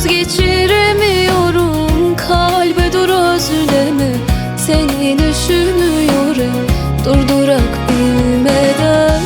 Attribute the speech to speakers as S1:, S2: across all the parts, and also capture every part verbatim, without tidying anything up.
S1: söz geçiremiyorum. Kalbe dur özleme, seni düşünüyorum durdurak bilmeden.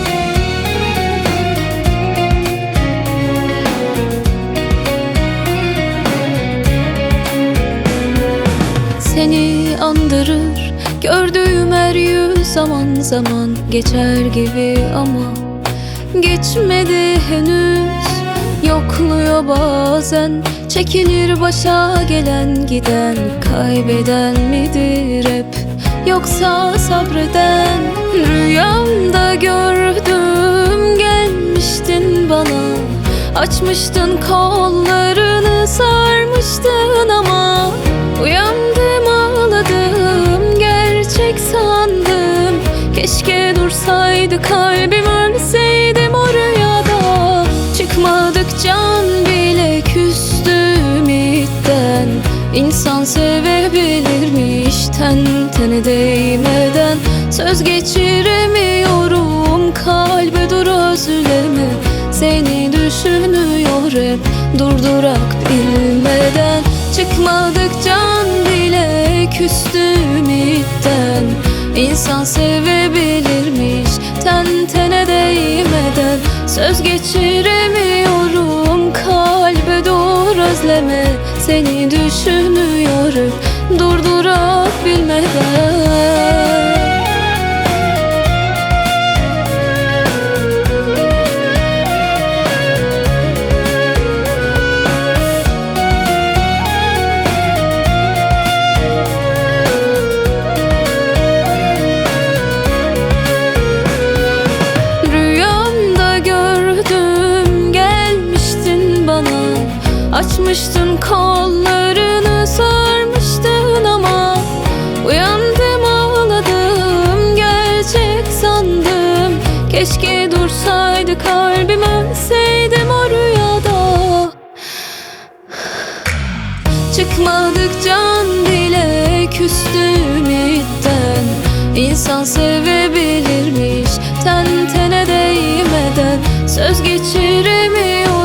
S1: Seni andırır gördüğüm her yüz, zaman zaman geçer gibi ama geçmedi henüz. Yokluyor bazen, çekilir başa gelen giden. Kaybeden midir hep, yoksa sabreden? Rüyamda gördüm, gelmiştin bana. Açmıştın kollarını, sarmıştın ama uyandım, ağladım, gerçek sandım. Keşke dursaydı kalbim, ölseydim o rüyada. Çıkmadık can bile küstü ümitten. İnsan sevebilirmiş ten tene değmeden. Söz geçiremiyorum, kalbe dur özleme, seni düşünüyor hep durdurak bilmeden. Çıkmadık can bile küstü ümitten. İnsan sevebilirmiş ten tene değmeden. Söz geçiremiyorum, kalbe dur özleme, seni düşünüyor hep durdurak bilmeden. Açmıştın kollarını, sarmıştın ama uyandım, ağladım, gerçek sandım. Keşke dursaydı kalbim, ölseydim o rüyada. Çıkmadık can bile küstü ümitten. İnsan sevebilirmiş ten tene değmeden. Söz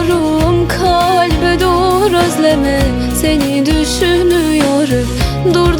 S1: geçiremiyorum, kalbe dur özleme, seni düşünüyor dur